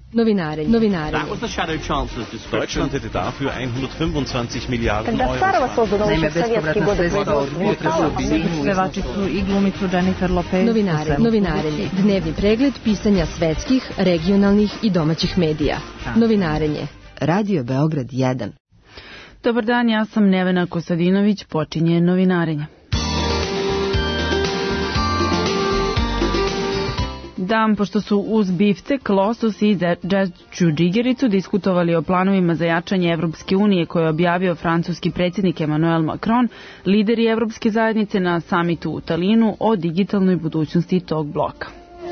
Novinarenje. Deutschland hätte dafür 125 Miliarden Euro. Naime, bespovratna sredstva od pevačicu i glumicu Jennifer Lopez. Novinarenje. Dnevni pregled pisanja svetskih, regionalnih i domaćih medija. Novinarenje. Radio Beograd 1. Dobar dan, ja sam Nevena Kostadinović, počinje novinarenje. Dan pošto su uz biftek, losos i đađu džigericu diskutovali o planovima za jačanje Evropske unije koje je objavio francuski predsjednik Emmanuel Macron, lideri Evropske zajednice na samitu u Talinu o digitalnoj budućnosti tog bloka.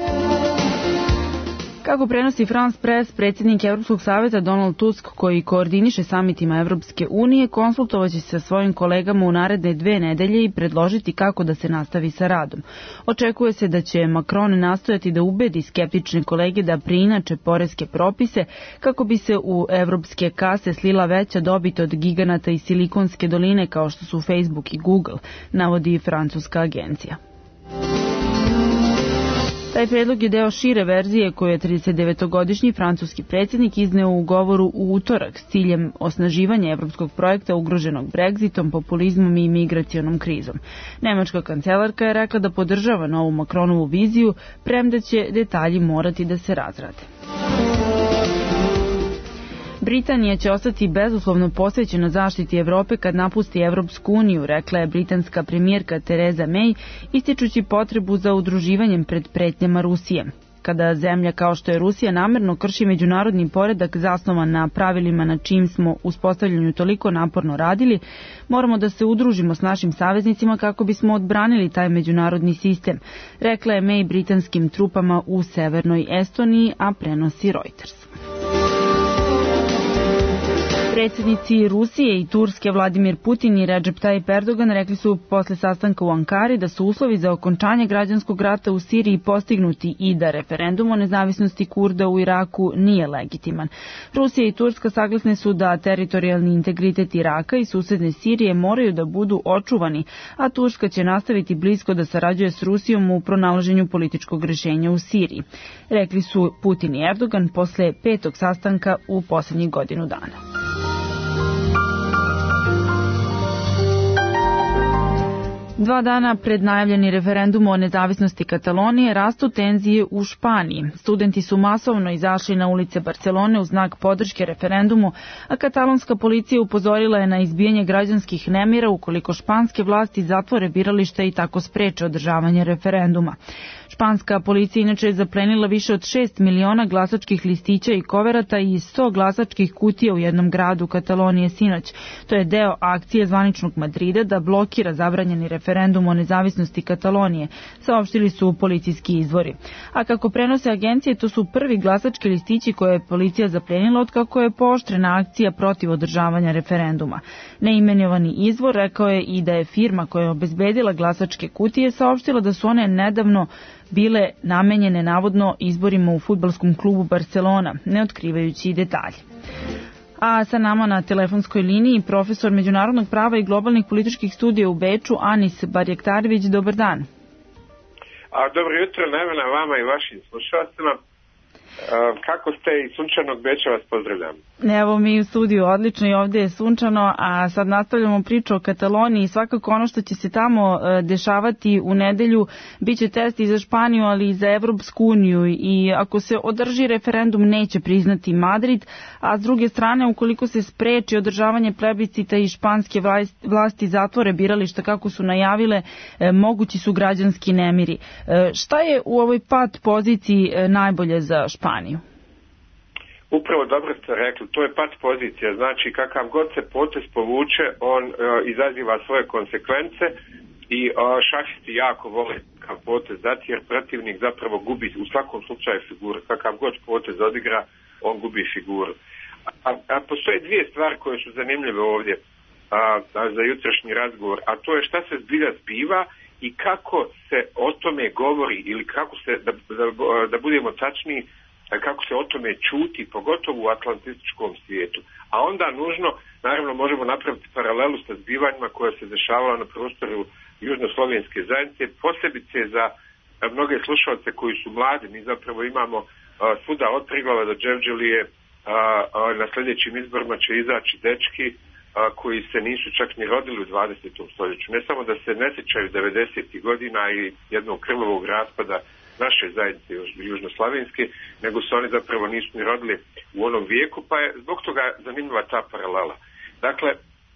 Kako prenosi France Press, predsjednik Evropskog savjeta Donald Tusk, koji koordiniše samitima Evropske unije, konsultovaće se sa svojim kolegama u naredne 2 nedelje i predložiti kako da se nastavi sa radom. Očekuje se da će Macron nastojati da ubedi skeptične kolege da preinače poreske propise kako bi se u evropske kase slila veća dobit od giganata iz Silikonske doline kao što su Facebook i Google, navodi francuska agencija. Taj predlog je deo šire verzije koju je 39-godišnji francuski predsjednik izneo u govoru u utorak s ciljem osnaživanja evropskog projekta ugroženog Brexitom, populizmom i migracionom krizom. Nemačka kancelarka je rekla da podržava novu Macronovu viziju, premda će detalji morati da se razrade. Britanija će ostati bezuslovno posvećena zaštiti Evrope kad napusti Evropsku uniju, rekla je britanska premijerka Theresa May, ističući potrebu za udruživanjem pred pretnjama Rusije. Kada zemlja kao što je Rusija namerno krši međunarodni poredak zasnovan na pravilima na čim smo uspostavljanju toliko naporno radili, moramo da se udružimo s našim saveznicima kako bismo odbranili taj međunarodni sistem, rekla je May britanskim trupama u severnoj Estoniji, a prenosi Reuters. Predsjednici Rusije i Turske Vladimir Putin i Recep Tayyip Erdogan rekli su posle sastanka u Ankari da su uslovi za okončanje građanskog rata u Siriji postignuti i da referendum o nezavisnosti Kurda u Iraku nije legitiman. Rusija i Turska saglasne su da teritorijalni integritet Iraka i susedne Sirije moraju da budu očuvani, a Turska će nastaviti blisko da sarađuje s Rusijom u pronalaženju političkog rješenja u Siriji. Rekli su Putin i Erdogan posle 5. sastanka u posljednjih godinu dana. Dva dana pred najavljeni referendum o nezavisnosti Katalonije rastu tenzije u Španiji. Studenti su masovno izašli na ulice Barcelone u znak podrške referendumu, a katalonska policija upozorila je na izbijanje građanskih nemira ukoliko španske vlasti zatvore birališta i tako spreče održavanje referenduma. Španska policija inače je zaplenila više od 6 miliona glasačkih listića i koverata i 100 glasačkih kutija u jednom gradu Katalonije sinoć. To je deo akcije zvaničnog Madrida da blokira zabranjeni referendum o nezavisnosti Katalonije, saopštili su policijski izvori. A kako prenose agencije, to su prvi glasački listići koje je policija zaplenila od kako je pooštrena akcija protiv održavanja referenduma. Neimenovani izvor rekao je i da je firma koja je obezbedila glasačke kutije saopštila da su one nedavno bile namenjene navodno izborima u fudbalskom klubu Barcelona, ne otkrivajući detalje. A sa nama na telefonskoj liniji profesor međunarodnog prava i globalnih političkih studija u Beču, Anis Barjaktarević. Dobar dan. Dobro jutro, Nevena, vama i vašim slušalcima. Kako ste, i sunčanog Beča vas pozdravljam. Evo mi u studiju odlično i ovdje je sunčano, a sad nastavljamo priču o Kataloniji i svakako ono što će se tamo dešavati u nedelju biće test i za Španiju, ali i za Evropsku uniju, i ako se održi referendum neće priznati Madrid, a s druge strane ukoliko se spreči održavanje plebiscita i španske vlasti zatvore birališta kako su najavile, mogući su građanski nemiri. Šta je u ovoj pat poziciji najbolje za Španiju? Upravo dobro ste rekli, to je pat pozicija, znači kakav god se potez povuče, on izaziva svoje konsekvence i šahisti jako vole kakav potez dati, jer protivnik zapravo gubi u svakom slučaju figuru. Kakav god potez odigra, on gubi figuru. A postoje dvije stvari koje su zanimljive ovdje za jutrošnji razgovor, a to je šta se zbilja zbiva i kako se o tome govori, ili kako se, da budemo tačniji, kako se o tome čuti, pogotovo u atlantističkom svijetu. A onda nužno, naravno, možemo napraviti paralelu sa zbivanjima koje se dešavala na prostoru južnoslovenske zajednice, posebice za mnoge slušalce koji su mladi. Mi zapravo imamo svuda od Triglava do Đevđelije. Na sljedećim izborima će izaći dečki koji se nisu čak ni rodili u 20. stoljeću. Ne samo da se ne sjećaju 90. godina i jednog krvavog raspada naše zajednice južnoslavenske, nego se oni zapravo nisu ni rodili u onom vijeku, pa je zbog toga zanimljiva ta paralela. Dakle,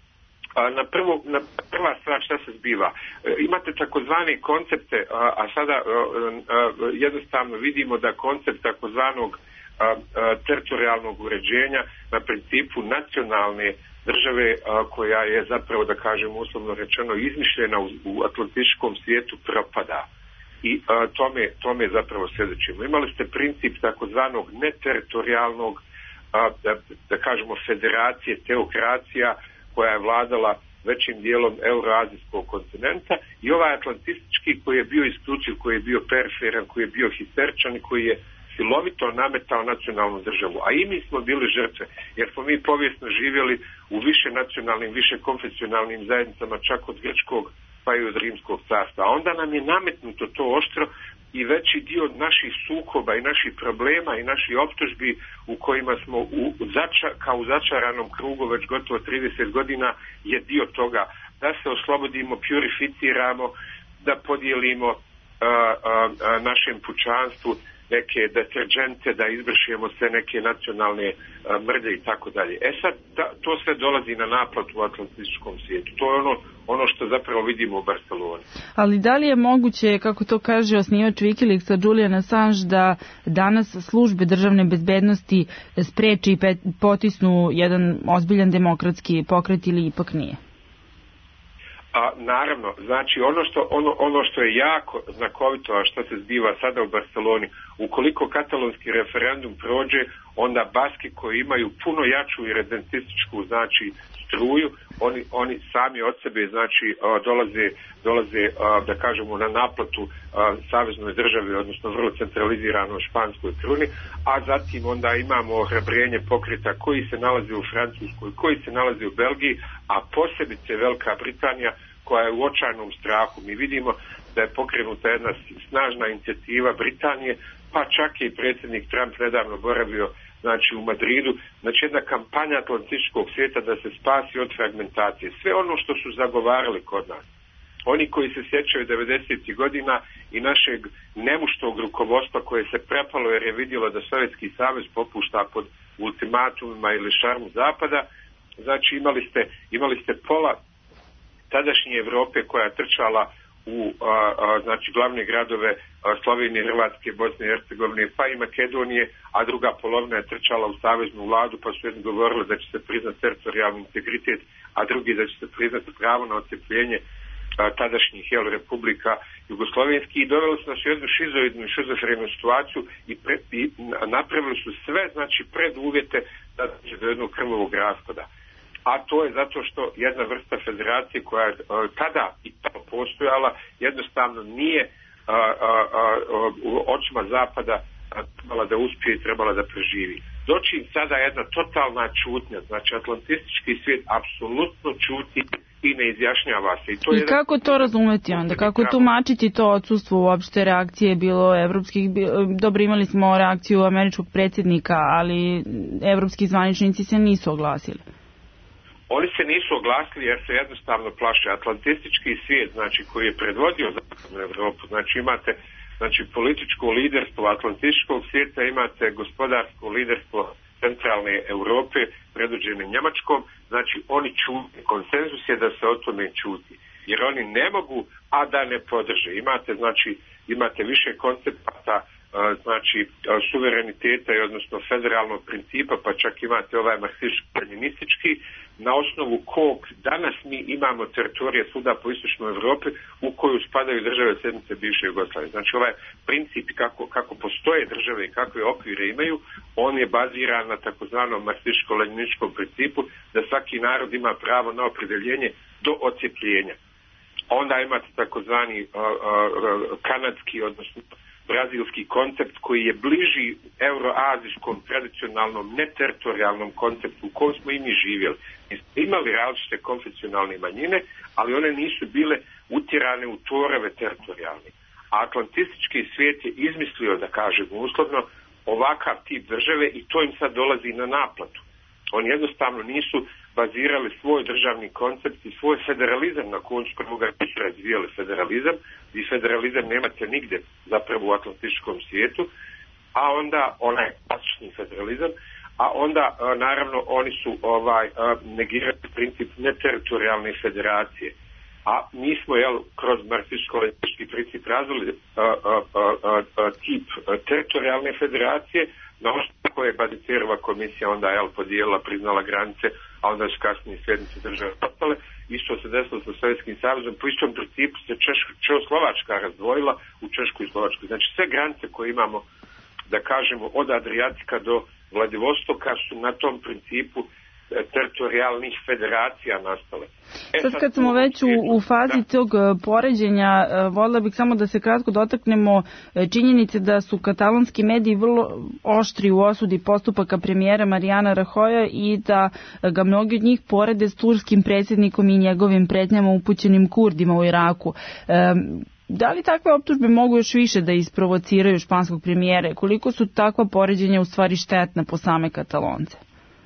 prva stvar šta se zbiva. Imate takozvane koncepte, a sada jednostavno vidimo da koncept takozvanog teritorijalnog uređenja na principu nacionalne države koja je zapravo, da kažem uslovno rečeno, izmišljena u atlantičkom svijetu propada. I tome zapravo sljedećemo. Imali ste princip takozvanog neteritorijalnog, da kažemo, federacije, teokracija koja je vladala većim dijelom euroazijskog kontinenta, i ovaj atlantistički koji je bio isključiv, koji je bio periferan, koji je bio histeričan i koji je silovito nametao nacionalnu državu. A i mi smo bili žrtve, jer smo mi povijesno živjeli u više nacionalnim, više konfesionalnim zajednicama, čak od grčkog pa i od rimskog carstva. A onda nam je nametnuto to oštro i veći dio naših sukoba i naših problema i naših optužbi u kojima smo kao u začaranom krugu već gotovo 30 godina je dio toga da se oslobodimo, purificiramo, da podijelimo našem pučanstvu neke deterđente, da izvršimo sve neke nacionalne mrlje i tako dalje. Sad to sve dolazi na naplatu u atlantičkom svijetu. To je ono što zapravo vidimo u Barceloni. Ali da li je moguće, kako to kaže osnivač Wikileaksa Julian Assange, da danas službe državne bezbednosti spreči i potisnu jedan ozbiljan demokratski pokret ili ipak nije? Naravno, znači ono što je jako znakovito, a što se zbiva sada u Barceloni, ukoliko katalonski referendum prođe, onda Baski koji imaju puno jaču i redentističku, znači, struju, oni sami od sebe, znači, dolaze da kažemo na naplatu saveznoj državi, odnosno vrlo centraliziranoj španskoj kruni, a zatim onda imamo ohrabrenje pokreta koji se nalazi u Francuskoj, koji se nalazi u Belgiji, a posebice Velika Britanija koja je u očajnom strahu. Mi vidimo da je pokrenuta jedna snažna inicijativa Britanije, pa čak i predsjednik Trump nedavno boravio, znači, u Madridu, znači jedna kampanja atlantičkog svijeta da se spasi od fragmentacije. Sve ono što su zagovarali kod nas. Oni koji se sjećaju 90. godina i našeg nemuštog rukovodstva koje se prepalo jer je vidjelo da Sovjetski savez popušta pod ultimatumima ili šarmu Zapada, znači imali ste pola tadašnje Europe koja je trčala u znači glavne gradove Slovenije, Hrvatske, Bosne i Hercegovine pa i Makedonije, a druga polovina je trčala u saveznu vladu, pa su jedni govorili da će se priznati teritorijalni integritet, a drugi da će se priznati pravo na odcepljenje tadašnjih republika jugoslovenski, i doveli su nas u jednu šizoidnu i šizofrenu situaciju i napravili su sve, znači, preduvjete da će do jednog krvavog raspada. A to je zato što jedna vrsta federacije koja je tada i tamo postojala jednostavno nije u očima Zapada trebala da uspije i trebala da preživi. Doći sada jedna totalna čutnja, znači atlantistički svijet apsolutno čuti i ne izjašnjava se. I kako to razumeti onda? Kako tumačiti to odsustvo uopšte reakcije bilo evropskih? Dobro, imali smo reakciju američkog predsjednika, ali evropski zvaničnici se nisu oglasili. Oni se nisu oglasili jer se jednostavno plaše. Atlantistički svijet, znači, koji je predvodio zapadnu Europu, znači imate, znači, političko liderstvo atlantičkog svijeta, imate gospodarsko liderstvo centralne Europe predvođene Njemačkom, znači oni čuti. Konsenzus je da se o tome čuti. Jer oni ne mogu, a da ne podrže. Imate više koncepta, znači, suvereniteta i odnosno federalnog principa, pa čak imate ovaj marksističko-leninistički, na osnovu kog danas mi imamo teritorije svuda po istočnoj Europi u koju spadaju države sjednice bivše Jugoslavije. Znači, ovaj princip kako postoje države i kakve okvire imaju, on je baziran na takozvanom marksističko-leninističkom principu da svaki narod ima pravo na opredeljenje do odcjepljenja. Onda imate takozvani kanadski, odnosno brazilski koncept koji je bliži euroazijskom tradicionalnom neteritorijalnom konceptu u kojem smo i mi živjeli. Mi smo imali različite konfesionalne manjine, ali one nisu bile utjerane u torove teritorijalne. A atlantistički svijet je izmislio, da kažem uslovno, ovakav tip države i to im sad dolazi na naplatu. Oni jednostavno nisu bazirali svoj državni koncept i svoj federalizam na koncu prvoga nisu razvijali federalizam i federalizam nemate nigde zapravo u atlantičkom svijetu, a onda onaj klasični federalizam, a onda naravno oni su negirali princip neteritorijalne federacije. A mi smo kroz marksističko-leninistički princip razvili tip teritorijalne federacije, na osnovu koje je Badinterova komisija onda podijelila, priznala granice, a onda su kasnije sjednice države ostale. Isto se desilo sa Sovjetskim savezom, po istom principu se Češko-Slovačka razdvojila u Češku i Slovačku. Znači sve granice koje imamo, da kažemo, od Adriatika do Vladivostoka su na tom principu teritorijalnih federacija nastale. Sad kad smo već u fazi tog poređenja, voljela bih samo da se kratko dotaknemo činjenice da su katalonski mediji vrlo oštri u osudi postupaka premijera Mariana Rajoya i da ga mnogi od njih porede s turskim predsjednikom i njegovim pretnjama upućenim Kurdima u Iraku. Da li takve optužbe mogu još više da isprovociraju španskog premijera? Koliko su takva poređenja u stvari štetna po same Katalonce?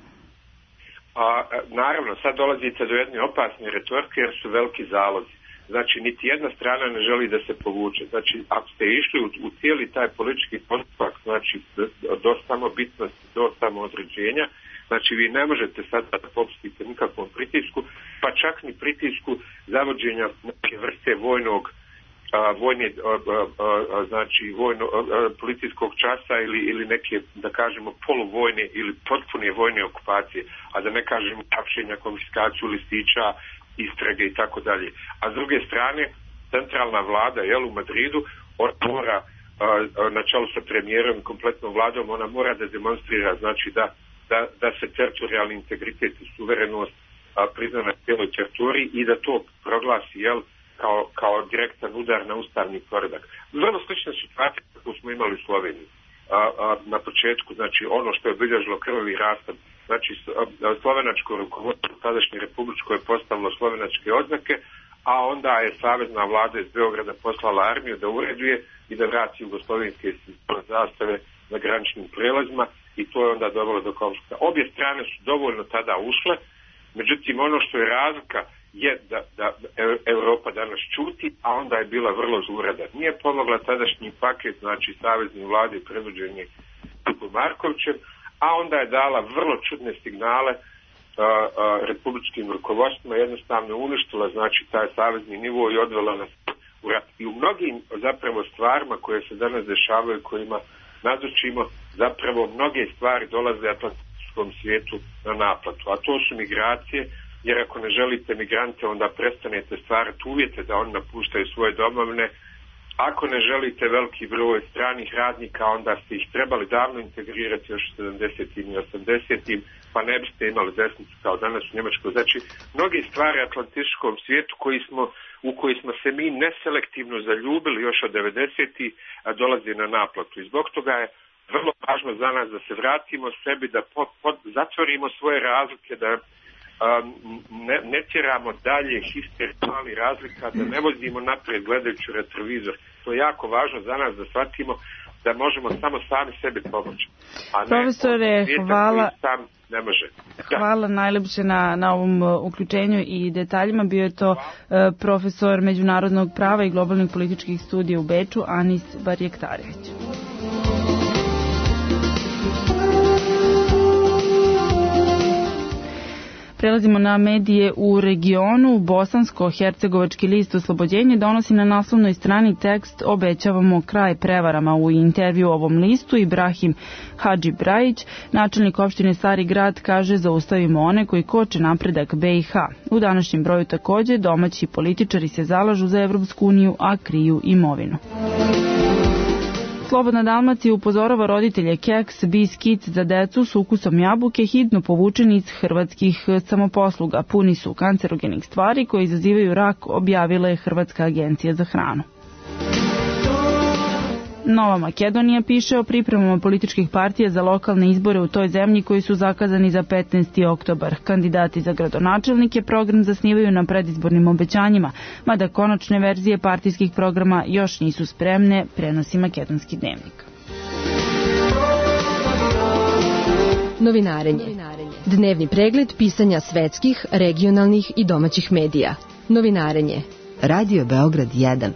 Naravno, sad dolazite do jedne opasne retorike jer su veliki zalozi. Znači, niti jedna strana ne želi da se povuče. Znači, ako ste išli u cijeli taj politički postupak, znači do samobitnosti, do samoodređenja, znači vi ne možete sad da popustite nikakvom pritisku, pa čak ni pritisku zavođenja neke vrste policijskog časa ili neke, da kažemo, poluvojne ili potpune vojne okupacije, a da ne kažemo hapšenja, konfiskaciju listića, istrage i tako dalje. A s druge strane, centralna vlada u Madridu, ona mora, na čelu sa premijerom i kompletnom vladom, ona mora da demonstrira, znači da se teritorijalni integritet i suverenost prizna na cijeloj teritoriji i da to proglasi, kao direktan udar na ustavni poredak. Vrlo slična situacija koju smo imali u Sloveniji na početku, znači ono što je obilježilo krvavi raspad. Znači slovenačko rukovodstvo tadašnje republičko je postavilo slovenačke oznake, a onda je savezna vlada iz Beograda poslala armiju da ureduje i da vrati jugoslovenske zastave na graničnim prelazima i to je onda dovelo do konflikta. Obje strane su dovoljno tada ušle, međutim ono što je razlika je da Europa danas čuti, a onda je bila vrlo zlurada. Nije pomogla tadašnji paket, znači savezni vlade predvođeni Markovićem, a onda je dala vrlo čudne signale republičkim rukovodstvima, jednostavno uništila znači taj savezni nivo i odvela nas u rat. I u mnogim zapravo stvarima koje se danas dešavaju, kojima nazočimo, zapravo mnoge stvari dolaze atlantskom svijetu na naplatu, a to su migracije, jer ako ne želite migrante, onda prestanete stvarati uvjete da oni napuštaju svoje domovine. Ako ne želite veliki broj stranih radnika, onda ste ih trebali davno integrirati još u 70. i 80. pa ne biste imali desnicu kao danas u Njemačkoj. Znači, mnoge stvari u atlantičkom svijetu u koji smo se mi neselektivno zaljubili još od 90. dolazi na naplatu. I zbog toga je vrlo važno za nas da se vratimo sebi, da zatvorimo svoje razlike, da ne tjeramo dalje histeriju razlika, da ne vozimo naprijed gledajući retrovizor. To je jako važno za nas da shvatimo da možemo samo sami sebi pomoći. A profesore, hvala. Sam ne može. Hvala najlepše na ovom uključenju i detaljima. Bio je to profesor međunarodnog prava i globalnih političkih studija u Beču, Anis Barjektarević. Prelazimo na medije u regionu. Bosansko-hercegovački list Oslobođenje donosi na naslovnoj strani tekst "Obećavamo kraj prevarama". U intervju ovom listu Ibrahim Hadži Brajić, načelnik opštine Stari Grad, kaže: "Zaustavimo one koji koče napredak BiH". U današnjem broju takođe domaći političari se zalažu za Evropsku uniju, a kriju imovinu. Slobodna Dalmacija upozorava roditelje keks, biskit za decu s ukusom jabuke hitno povučeni iz hrvatskih samoposluga. Puni su kancerogenih stvari koje izazivaju rak, objavila je Hrvatska agencija za hranu. Nova Makedonija piše o pripremama političkih partija za lokalne izbore u toj zemlji koji su zakazani za 15. oktobar. Kandidati za gradonačelnike program zasnivaju na predizbornim obećanjima, mada konačne verzije partijskih programa još nisu spremne, prenosi Makedonski dnevnik. Novinarenje. Dnevni pregled pisanja svetskih, regionalnih i domaćih medija. Novinarenje. Radio Beograd 1.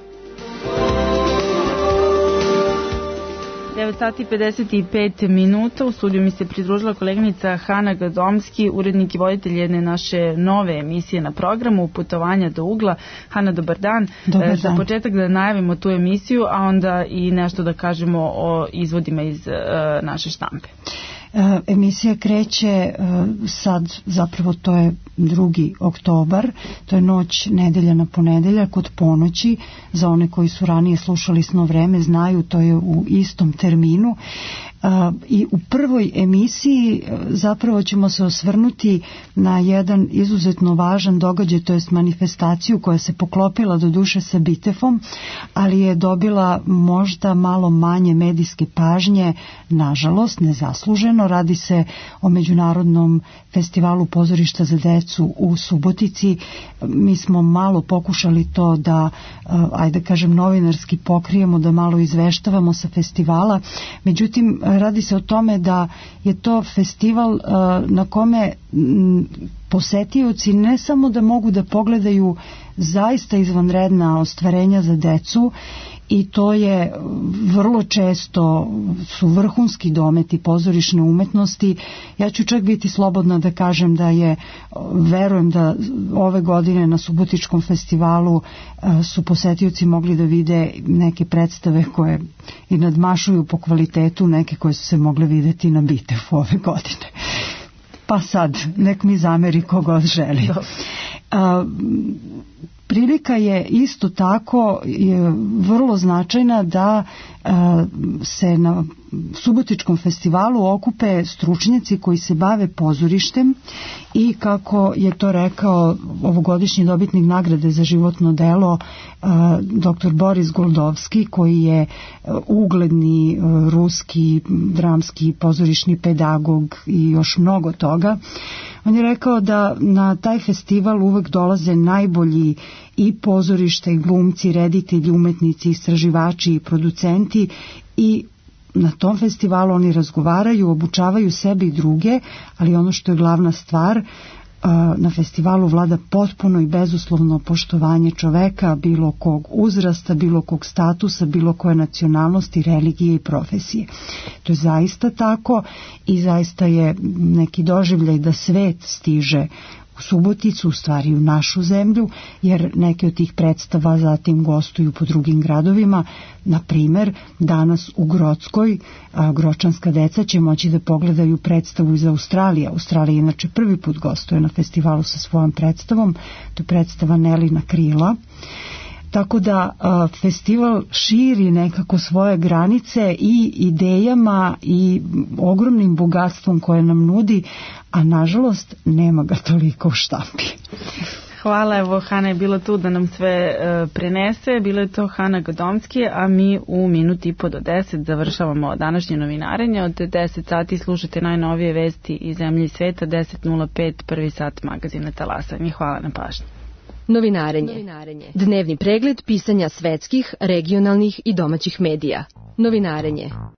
9 sati 55 minuta. U studiju mi se pridružila koleginica Hana Gadomski, urednik i voditelj jedne naše nove emisije na programu Putovanja do ugla. Hana, dobar dan. Za početak da najavimo tu emisiju, a onda i nešto da kažemo o izvodima iz naše štampe. Emisija kreće sad, zapravo to je 2. oktobar, to je noć nedelja na ponedeljak od ponoći. Za one koji su ranije slušali Sno vreme znaju, to je u istom terminu. I u prvoj emisiji zapravo ćemo se osvrnuti na jedan izuzetno važan događaj, to jest manifestaciju koja se poklopila do duše sa Bitefom, ali je dobila možda malo manje medijske pažnje, nažalost, nezasluženo. Radi se o Međunarodnom festivalu pozorišta za decu u Subotici. Mi smo malo pokušali to da, ajde kažem, novinarski pokrijemo, da malo izveštavamo sa festivala. Međutim, radi se o tome da je to festival na kome posetioci ne samo da mogu da pogledaju zaista izvanredna ostvarenja za decu, i to je vrlo često su vrhunski dometi pozorišne umetnosti. Ja ću čak biti slobodna da kažem da verujem da ove godine na Subotičkom festivalu su posetioci mogli da vide neke predstave koje i nadmašuju po kvalitetu neke koje su se mogle videti na Bitefu ove godine. Pa sad, nek mi zameri kogod želi. Prilika je isto tako vrlo značajna da se na Subotičkom festivalu okupe stručnjaci koji se bave pozorištem i, kako je to rekao ovogodišnji dobitnik nagrade za životno delo dr. Boris Goldovski, koji je ugledni ruski dramski pozorišni pedagog i još mnogo toga. On je rekao da na taj festival uvek dolaze najbolji i pozorišta i glumci, reditelji, umetnici, istraživači i producenti, i na tom festivalu oni razgovaraju, obučavaju sebe i druge, ali ono što je glavna stvar, na festivalu vlada potpuno i bezuslovno poštovanje čoveka, bilo kog uzrasta, bilo kog statusa, bilo koje nacionalnosti, religije i profesije. To je zaista tako i zaista je neki doživljaj da svet stiže u Suboticu, u stvari u našu zemlju, jer neke od tih predstava zatim gostuju po drugim gradovima. Na primer, danas u Grockoj gročanska deca će moći da pogledaju predstavu iz Australije. Australija inače prvi put gostuje na festivalu sa svojom predstavom, to je predstava Nelina krila. Tako da festival širi nekako svoje granice i idejama i ogromnim bogatstvom koje nam nudi, a nažalost nema ga toliko u štampi. Hvala, evo Hana je bila tu da nam sve prenese, bila je to Hana Gadomski, a mi u minuti i po do 10 završavamo današnje novinarenje. Od 10 sati slušate najnovije vesti iz zemlje i sveta, 10.05 prvi sat magazina Talasanje. Hvala na pažnji. Novinarenje. Dnevni pregled pisanja svetskih, regionalnih i domaćih medija. Novinarenje.